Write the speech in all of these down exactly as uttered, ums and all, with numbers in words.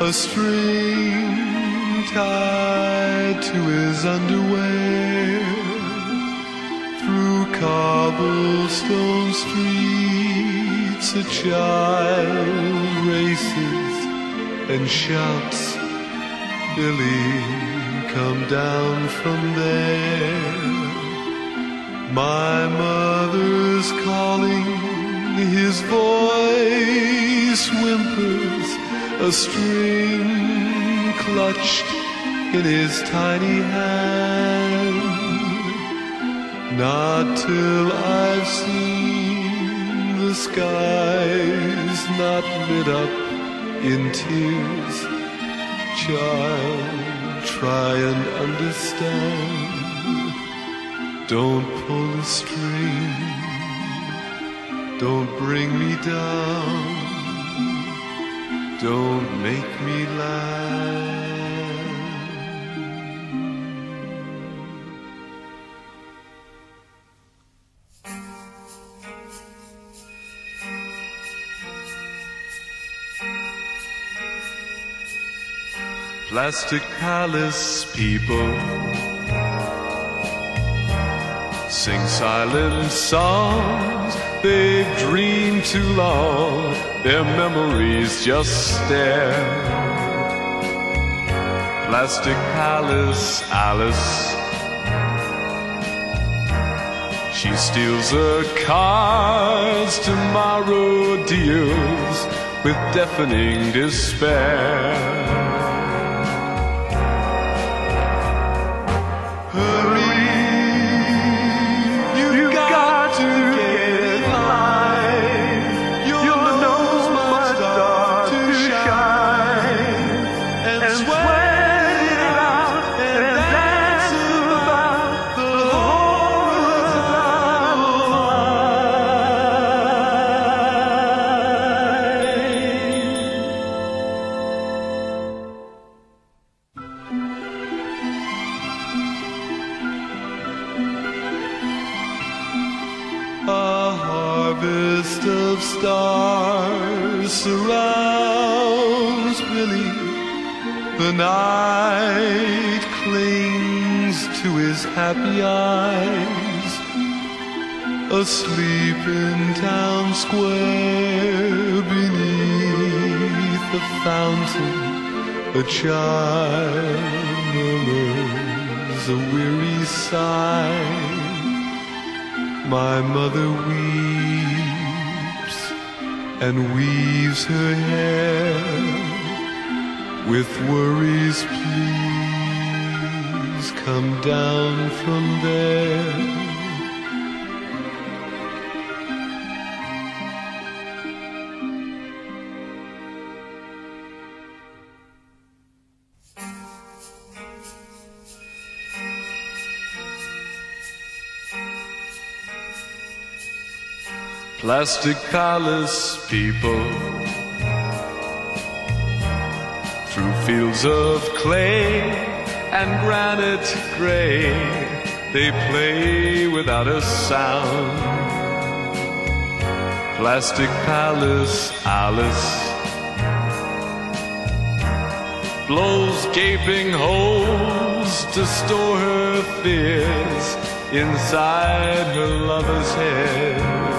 a string tied to his underwear. Through cobblestone streets a child races and shouts, "Billy, come down from there." My mother's calling, his voice whimpers, a string clutched in his tiny hand. Not till I've seen the skies not lit up in tears, child, try and understand. Don't pull the string, don't bring me down, don't make me laugh. Plastic Palace people sing silent songs. They've dreamed too long, their memories just stare. Plastic Palace Alice, she steals her cards, tomorrow deals with deafening despair. A harvest of stars surrounds Billy. The night clings to his happy eyes. Asleep in town square beneath the fountain, a child murmurs a weary sigh. My mother weeps and weaves her hair with worries, please come down from there. Plastic Palace people, through fields of clay and granite gray, they play without a sound. Plastic Palace Alice blows gaping holes to store her fears inside her lover's head.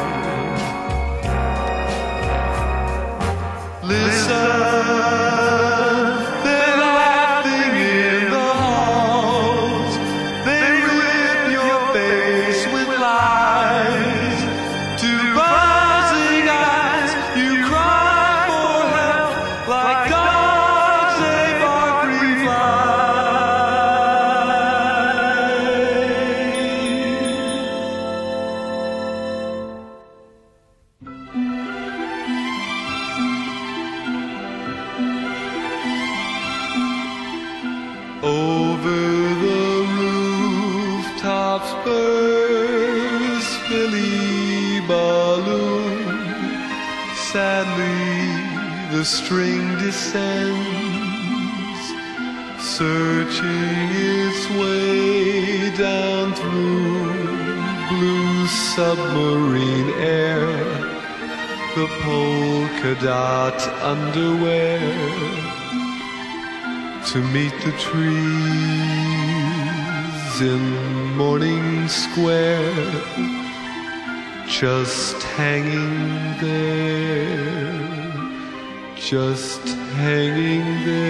Listen, they're laughing in the halls. They rip your face with lies. To buzzing eyes, you cry for help like God save our free Over the rooftops bursts Billy balloon. Sadly the string descends, searching its way down through blue submarine air. The polka dot underwear to meet the trees in Morning Square, just hanging there, just hanging there.